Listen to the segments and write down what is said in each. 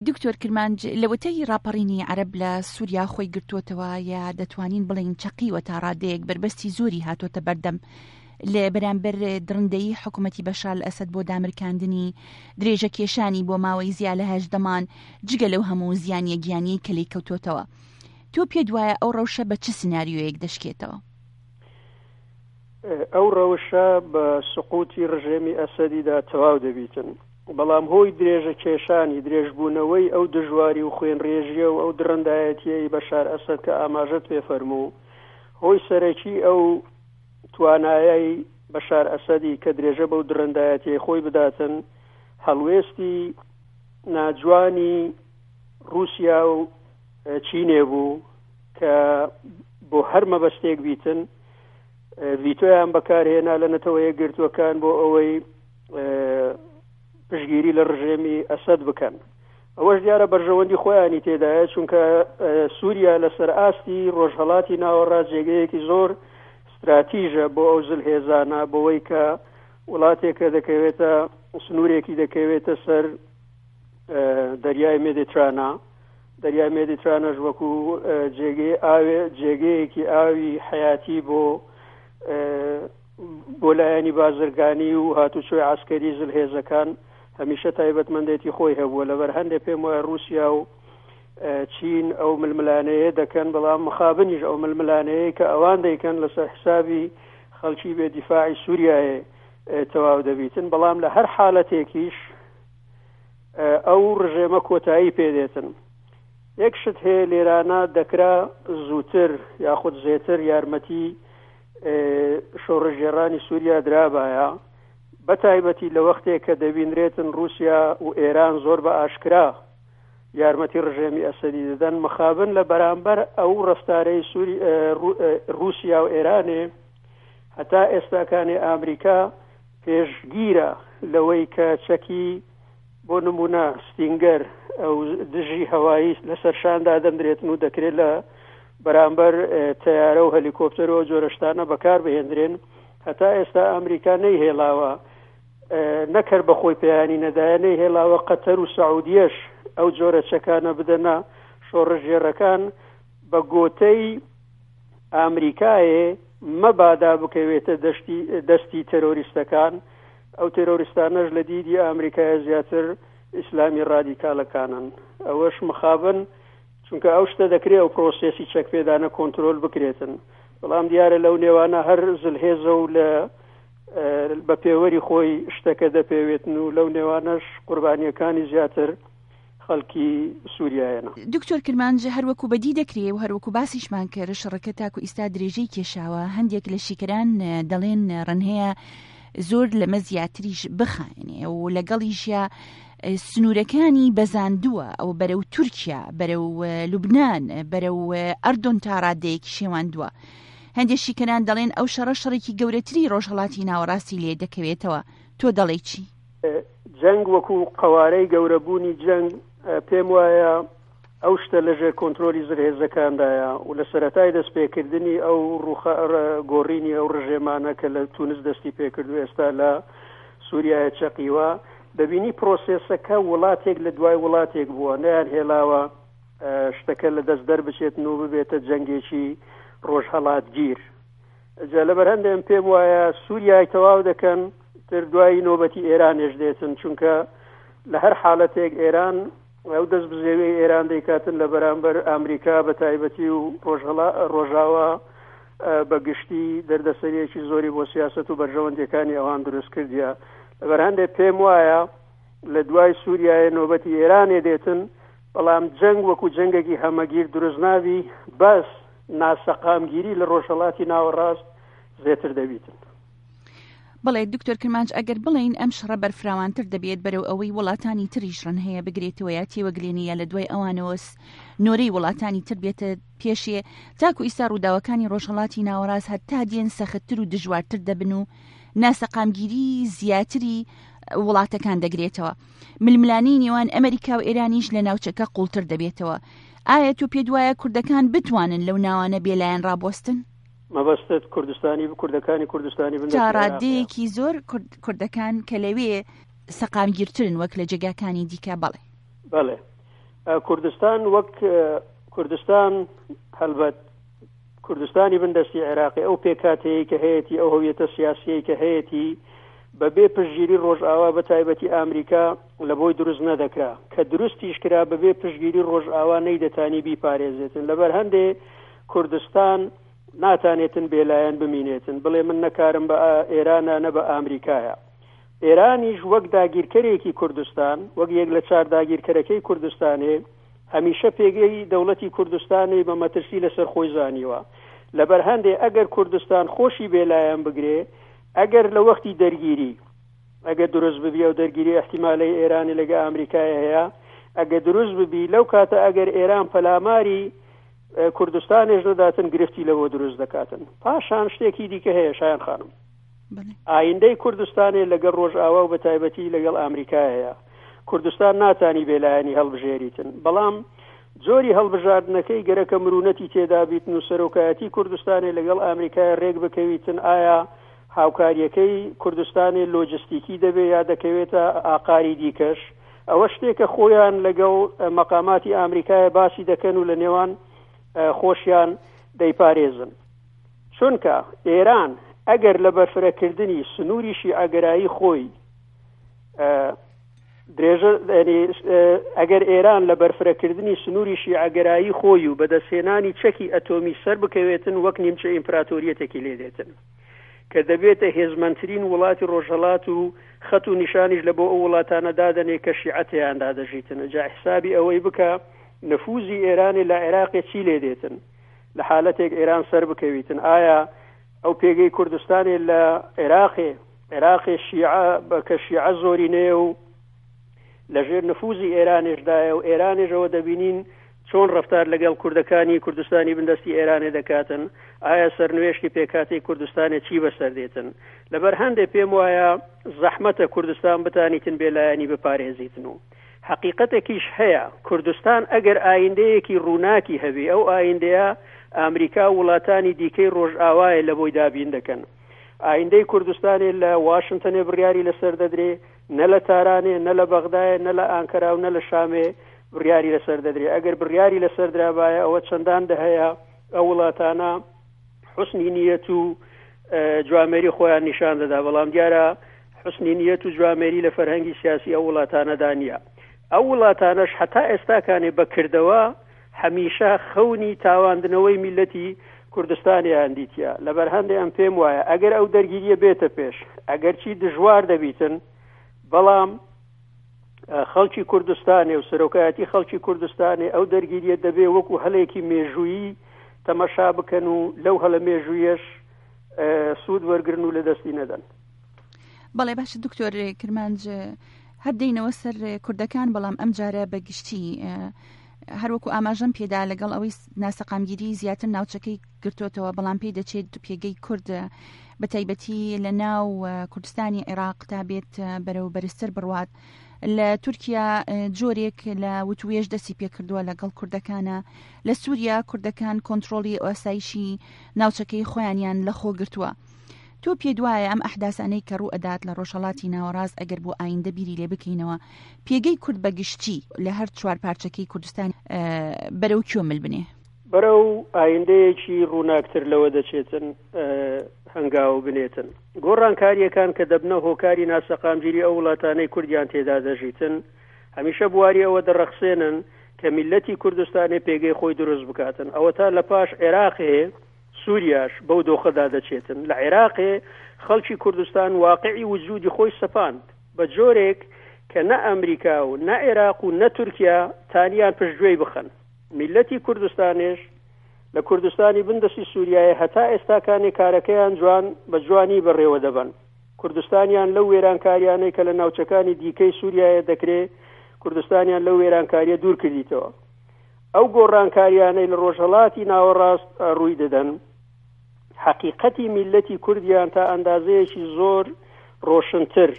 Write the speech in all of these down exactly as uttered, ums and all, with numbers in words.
دکتۆر کرمانج لەوەتەی ڕاپەڕینی عەرەب لە سووریا خۆی گرتووەتەوە یا دەتوانین بڵین چەقیوە تا ڕادەیەک بربەستی زۆری هاتوۆتە بەردەم لە بەرامبەر درڕندەیی حکوومەتی بەشار ئەسەد بۆ دامرکاندنی درێژە کێشانی بۆ ماوەی زیاد لە هەژدەمان جگە لەو هەموو زیانیە گیانی کە لێی کەوتوتەوە. تۆ پێت وایە ئەو ڕەوشە بە چ سناریۆیەک دەشکێتەوە؟ ئەو ڕەوشە بە سقوتی ڕژێمی ئەسەدیدا تەواو دەبیتن، بەڵام هۆی درێژە کێشانی درێژبوونەوەی ئەو دژواری و خوێن ڕێژیە و ئەو درڕندایەتیەی بەشار ئەسەد کە ئاماژەت پێ فەرموو، هۆی سەرەکی ئەو توانایەی بەشار ئەسەدی کە درێژە بەو درڕندایەتیەی خۆی بداتن هەڵوێستی ناجوانی رووسیا و چینێ بوو کە بۆ هەر مەبەستێک بیتن ڤیتۆیان بەکارهێنا لە نەتەوەیە گرتوەکان بۆ ئەوەی پشگیری لە ڕژێمی ئەسەد بکەن. ئەوەش دیارە بەرژەوەندی خۆیانی تێدایە، چونکە سووریا لەسەر ئاستی ڕۆژهەڵاتی ناوەڕاست جێگەیەکی زۆر استراتیژە بۆ ئەو زلهێزانە، بۆەوەی کە وڵاتێکە دەکەوێتە سنوورێکی دەکەوێتە سەر دەریای مێدیترانە. دەریای مێدیترانەش وەکو جێگەی ئاوێ جێگەیەکی ئاوی حیاتی بۆ بۆ لایەنی بازرگانی و هاتوچۆی عسکەری زلهێزەکان هەمیشە تایبەتمەندێتی خۆی هەبووە. لەبەر هەندێک پێم وایە رووسیا و چین ئەو ململانەیە دەکەن، بەڵام مخابنیش ئەو ململانەیە کە ئەوان دەیکەن لەسەر حسابی خەڵکی بێ دیفاعی سووریایە تەواو دەبیتن. بەڵام لە هەر حالەتێکیش ئەو ڕژێمە کۆتایی پێدێتن. یەک شت هەیە لێرانە دەکرا زووتر یاخود زێتر یارمەتی شۆڕژێڕانی سووریا درابایە، بەتایبەتی لە وەختێک کە دەبینرێتن رووسیا و ئێران زۆر بە ئاشکرا یارمەتی ڕژێمی ئەسەدی دەدەن، مخابن لە بەرامبەر ئەو ڕەفتارەی رووسیا و ئێرانێ هەتا ئێستاکانی ئامریکا پێشگیرە لەوەی کە چەکی بۆ نمونە ستینگەر ئەو دژی هەوایی لەسەر شاندا دەمدرێتن و دەکرێت لە بەرامبەر تەیارە و هەلیکۆپتەرەوە جۆرەشتانە بەکار بهێنرێن. هەتا ئێستا ئەمریکا نەیهێڵاوە، نەکرد بە خۆی پەیانی نەدایە نەیهێڵاوە قەتەر و سەعودیەش ئەو جۆرە چەکانە بدەنە شۆڕژێڕەکان بە گۆتەی ئامریکایە مەبادا بکەوێتە دەستی تەرۆریستەکان. ئەو تەرۆریستانەش لە دیدی ئامریکایە زیاتر ئیسلامی ڕادیکالەکانن. ئەوەش مخابن، چونکە ئەو شتە دەکرێت ئەو پرۆسێسی چەکپێدانە کۆنتترۆل بکرێتن. بەڵام دیارە لەو نێوانە هەر زلهێزە و لە بە پێوەری خۆی شتەکە دەپێوێتن و لەو نێوانەش قوربانیەکانی زیاتر خەڵکی سووریایەنە. دکتۆر کرمانج هەروەکو بەدی دەکرێت و هەروەکو باسیشمان کرد شەڕەکە تاکو ئیستا درێژەی کێشاوە، هەندێک لە شیکەران دەڵێن ڕەنهەیە زۆر لەمە زیاتریش بخایێنێ و لەگەڵیشە سنوورەکانی بەزاندووە ئەو بەرەو تورکیا، بەرەو لوبنان، بەرەو ئەردۆن تا ڕادەیەکی شێواندووە. هەندێک شیکەران دەڵێن ئەو شەڕە شەڕێکی گەورەتری ڕۆژهەڵاتی ناوەڕاستی لێ دەکەوێتەوە. تۆ دەڵێ چی؟ جەنگ وەکو قەوارەی گەورەبوونی جەنگ پێم وایە ئەو شتە لەژێر کۆنتترۆلی زرهێزەکاندایە و لە سەرەتای دەستپێکردنی ئەو گۆڕینی ئەو ڕژێمانە کە لە تونس دەستی پێکردو ئێستا لە سووریایە چەقیوە دەبینی پرۆسێسەکە وڵاتێک لە دوای وڵاتێک بووە، نەیان هێلاوە شتەکە لە دەست دەربچێتن و ببێتە جەنگێکی ڕۆژهەڵاتگیر. جا لەبەر هەندێک پێم وایە سووریای تەواو دەکەن تر دوای نۆبەتی ئێرانێش دێتن، چونکە لە هەر حاڵەتێک ئێران ئەو دەست بزێوی ئێران دەیکاتن لە بەرامبەر ئامریکا بە تایبەتی و ڕۆژاوا بەگشتی دەردەسەریەکی زۆری بۆ سیاست و بەرژەوەندەکانی ئەوان دروست کردیە. لەبەر هەندێک پێم وایە لە دوای سووریایە نۆبەتی ئێرانێ دێتن، بەڵام جەنگ وەکو جەنگێکی هەمەگیر دروست نابی، بەس ناسەقامگیری لە ڕۆژهەڵاتی ناوەڕاست زێتر دەبیتن. بڵێ دکتۆر کرمانج ئەگەر بڵین ئەم شەڕە بەرفراوانتر دەبێت بەرەو ئەوەی وڵاتانی تریش ڕەنهەیە بگرێتەوە یا تێوەگرێنیە لە دوای ئەوانەوەس نۆرەی وڵاتانی تر بێتە پێشێ، تاکو ئیستا ڕووداوەکانی ڕۆژهەڵاتی ناوەڕاست هەتا دێن سەختتر و دژوارتر دەبن و ناسەقامگیری زیاتری وڵاتەکان دەگرێتەوە. ململانی نێوان ئەمریکا و ئێرانیش لە ناوچەکە قوڵتر دەبێتەوە. ئایا تۆ پێت وایە کوردەکان بتوانن لەو ناوانە بێلایەن ڕابۆستن؟ مەبەستت کوردستانی کوردەکانی کوردستانی بن تا ڕادەیەکی زۆر کوردەکان کە لەوێ سەقامگیرترن وەک لە جێگاکانی دیکە. بەڵێ بەڵێ کوردستان وەک کوردستان هەلبەت کوردستانی بندەستی عێراقی ئەو پێکاتەیە کە هەیەی ئەو هەویەتە سیاسیەی کە هەیەی بەبێ پشتگیری ڕۆژئاوا بە تایبەتی ئامریکا لە بۆی دروست نەدەکرا کە دروستیش کرا بەبێ پشتگیری ڕۆژئاوا نەیدەتانی بیپارێزێتن لەبەر هەندێ کوردستان ناتانێتن بێلایەن بمینێتن بڵێ من نەکارم بە ئێرانە نە بە ئامریکایە. ئێرانیش وەک داگیرکەرێکی کوردستان وەک یەک لە چار داگیرکەرەکەی کوردستانێ هەمیشە پێگەی دەوڵەتی کوردستانی بە مەترسی لەسەر خۆی زانیوە. لەبەر هەندێ ئەگەر کوردستان خۆشی بێلایەن بگرێ ئەگەر لە وەختی دەرگیری ئەگەر دروست ببی و دەرگیری احتیمالی ئێرانی لەگە ئامریکای هەیە ئەگەر دروست ببی لەو کاتە ئەگەر ئێران پەلاماری کوردستانێش دەداتن گرفتی لەوە دروست دەکاتن. پاشان شتێکی دیکە هەیە شایان خانم ئایندەی کوردستانی لەگەڵ ڕۆژئاوا و بە تایبەتی لەگەڵ ئامریکا هەیە. کوردستان ناتانی بێلایەنی هەڵبژێریتن بەڵام جۆری هەڵبژاردنەکەی گەرەکە مرونەتی تێدا بیتن و سەرۆکایەتی کوردستانی لەگەڵ ئامریکای ڕێک بکەویتن ئایا هاوکاریەکەی کوردستانی لۆجستیکی دەبێت یا دەکەوێتە ئاقاری دیکەش ئەوە شتێکە خۆیان لەگەڵ مەقاماتی ئامریکای باسی دەکەن و لە نێوان خۆشیان دەیپارێزن. چونکە ئێران ئەگەر لە بەرفرەکردنی سنووریشی ئاگرایی خۆی درێژە ئەگەر ئێران لە بەرفرەکردنی سنووریشی ئاگرایی خۆی و بەدەستهێنانی چەکی ئەتۆمی سەر بکەوێتن وەک نیمچە ئیمپراتۆریەتێکی لێدێتن کە دەبێتە هێزمەندترین وڵاتی ڕۆژهەڵات و خەت و نیشانیش لە بۆ ئەو وڵاتانە دادەنێ کە شیعەتیاندا دەژیتن. جا حسابی ئەوەی بکە نفوزی ئێرانی لە عێراقی چی لێدێتن لە حالەتێک ئێران سەر بکەویتن ئایا ئەو پێگەی کوردستانی لە عێراقی عێراقی شیعە کە شیعە زۆرینەیە و لەژێر نفوزی ئێرانێشدایە و ئێرانێژەوە دەبینین چۆن ڕەفتار لەگەڵ کوردەکانی کوردستانی بندەستی ئێرانێ دەکاتن ئایا سەرنوێشتی پێکاتی کوردستانی چی بەسەر دێتن. لەبەر هەندێک پێم وایە زەحمەتە کوردستان بتانیتن بێلایەنی بپارێزیتن و حقیقەتێکیش هەیە کوردستان ئەگەر ئایندەیەکی ڕووناکی هەبێ ئەو ئایندەیە ئامریکا وڵاتانی دیکەی ڕۆژئاوایە لە بۆی دابین دەکەن. ئایندەی کوردستانی لە واشنگتنێ بڕیاری لەسەر دەدرێ نە لە تارانێ نە لە بەغدایە نە لە ئانکەرا و نە لە شامێ بڕیاری لەسەر دەدرێ. ئەگەر بڕیاری لەسەر درابایە ئەوە چەندان دەهەیە ئەو وڵاتانە حوسنی نیەت و جوامێری خۆیان نیشان دەدا بەڵام دیارە حوسنی نیەت و جوامێری لە فەرهەنگی سیاسی ئەو وڵاتانەدا نییە. ئەو وڵاتانەش هەتا ئێستاکانێ بەکردەوە هەمیشە خەونی تاواندنەوەی میلەتی کوردستانیان دیتە. لەبەر هەندێک ئەم پێم وایە ئەگەر ئەو دەرگیریە بێتە پێش ئەگەر چی دژوار دەبیتن بەڵام خەڵکی کوردستانی و سەرۆکایەتی خەڵکی کوردستانی ئەو دەرگیریە دەبێ وەکو هەلێکی مێژوویی تەمەشا بکەن و لەو هەلە مێژوویەش سوود وەرگرن و لە دەستی نەدەن. بەڵێ باشە دکتۆر کرمانج هەردەینەوە سەر کوردەکان بەڵام ئەم جارە بەگشتی هەروەکو ئاماژەم پێدا لەگەڵ ئەوەی ناسەقامگیری زیاتر ناوچەکەی گرتوتەوە بەڵام پێی دەچێت پێگەی کورد بە تایبەتی لە ناو کوردستانی عێراق تا بێت بەرەو بەرزتر بڕوات. لە تورکیا جۆرێک لە وتوێژ دەستی پێکردووە لەگەڵ کوردەکانە. لە سووریا کوردەکان کۆنتترۆلی ئاسایشی ناوچەکەی خۆیانیان لە خۆ گرتووە. تۆ پێ دوایە ئەم ئەحداسانەی کە ڕوو ئەدات لە ڕۆژهەڵاتی ناوەڕاست ئەگەر بۆ ئایندە بیری لێ بکەینەوە پێگەی کورد بەگشتی لە هەر چوار پارچەکەی کوردستان بەرەو کوێمل بنێ؟ بەرەو ئایندەیەکی ڕووناکتر لەوە دەچێتن هەنگاو بنێتن. گۆڕانکاریەکان کە دەبنە هۆکاری ناسەقامگیری ئەو وڵاتانەی کوردیان تێدا دەژیتن هەمیشە بواری ئەوە دەڕەخسێنن کە میلەتی کوردستانی پێگەی خۆی دروست بکاتن. ئەوە تا لە پاش عێراقێ سووریاش بەو دۆخەدا دەچێتن. لە عێراقێ خەڵکی کوردستان واقعی وجودی خۆی سەپاند بە جۆرێک کە نە ئەمریکا و نە عێراق و نە تورکیا تانیان پشتگوێی بخەن. میلەتی کوردستانیش لە کوردستانی بندەسی سووریایە هەتا ئێستاکانی کارەکەیان جوان بە جوانی بەڕێوە دەبن. کوردستانیان لەو وێرانکاریانەی کە لە ناوچەکانی دیکەی سووریایە دەکرێت کوردستانیان لەو وێرانکاریە دوور کردیتەوە. ئەو گۆڕانکاریانەی لە ڕۆژهەڵاتی ناوەڕاست ڕووی دەدەن حقیقەتی میلەتی کوردیان تا ئەندازەیەکی زۆر ڕۆشنتر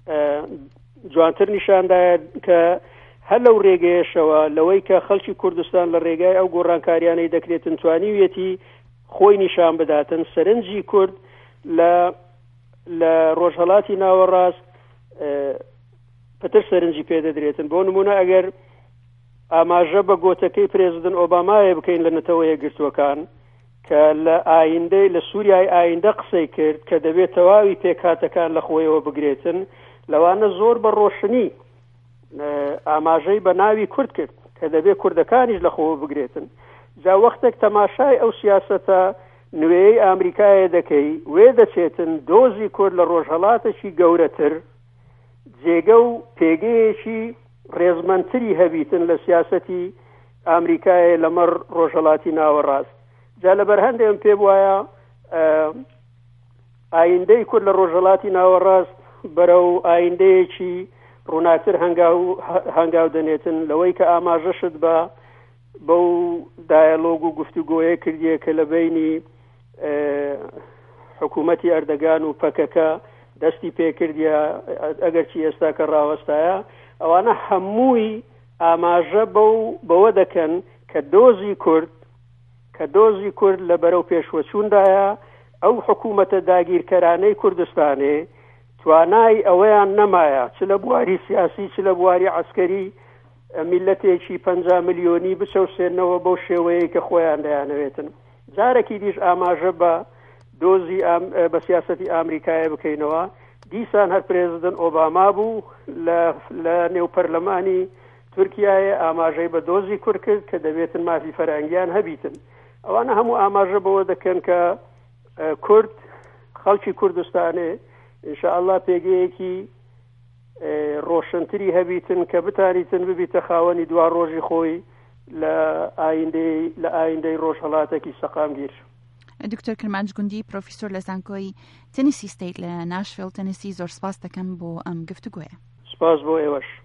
جوانتر نیشاندایە کە هەر لەو ڕێگەیەشەوە لەوەی کە خەڵکی کوردستان لە ڕێگای ئەو گۆڕانکاریانەی دەکرێتن توانیویەتی خۆی نیشان بداتن. سەرنجی کورد لە لە ڕۆژهەڵاتی ناوەڕاست پتر سەرنجی پێدەدرێتن. بۆ نمونە ئەگەر ئاماژە بە گۆتەکەی پرێزیدنت ئۆبامایە بکەین لە نەتەوە یەکگرتووەکان کە لە ئایندەی لە سووریای ئایندە قسەی کرد کە دەبێت تەواوی پێکهاتەکان لە خۆیەوە بگرێتن لەوانە زۆر بە ڕۆشنی ئاماژەی بە ناوی کورد کرد کە دەبێت کوردەکانیش لە خۆوە بگرێتن. جا وەختێک تەماشای ئەو سیاسەتە نوێی ئامریکایە دەکەی وێ دەچێتن دۆزی کورد لە ڕۆژهەڵاتێکی گەورەتر جێگە و پێگەیەکی ڕێزمەندتری هەبیتن لە سیاسەتی ئامریکایە لەمەڕ ڕۆژهەڵاتی ناوەڕاست. جا لەبەر هەندێکم پێ وایە ئایندەی کورد لە ڕۆژهەڵاتی ناوەڕاست بەرەو ئایندەیەکی ڕووناکتر هەنگاو دەنێتن لەوەی کە ئاماژەشت بە بەو دایەلۆگ و گفتوگۆیە کردیە کە لە بینی حکوومەتی ئەردەگان و پەکەکە دەستی پێکردیە ئەگەرچی ئێستا کە ڕاوەستایە ئەوانە هەمووی ئاماژە بەوە دەکەن کە دۆزی کورد کە دۆزی کورد لە بەرەو پێشوەچووندایە ئەو حکوومەتە داگیرکەرانەی کوردستانێ توانای ئەوەیان نەمایە چ لە بواری سیاسی چ لە بواری عسکەری میلەتێکی پەنجا ملیۆنی بچەوسێنەوە بەو شێوەیە کە خۆیان دەیانەوێتن. جارێکی دیش ئاماژە بە دۆزی بە سیاسەتی ئامریکایە بکەینەوە. دیسان هەر پرێزیدنت ئۆباما بوو لە نێو پەرلەمانی تورکیایە ئاماژەی بە دۆزی کورد کرد کە دەبێتن مافی فەرهەنگیان هەبیتن. ئەوانە هەموو ئاماژە بەوە دەکەن کە کورد خەڵکی کوردستانێ ئینشاءالله پێگەیەکی ڕۆشنتری هەبیتن کە بتانیتن ببیتە خاوەنی دوا ڕۆژی خۆی لە ئایندەی لە ئایندەی ڕۆژهەڵاتێکی سەقامگیر. دکتۆر کرمانج گوندی پرۆفیسۆر لە زانکۆی تەنیسی ستەیت لە ناشڤیل تەنیسی زۆر سپاس دەکەم بۆ ئەم گفتوگۆیە. سپاس بۆ ئێوەش.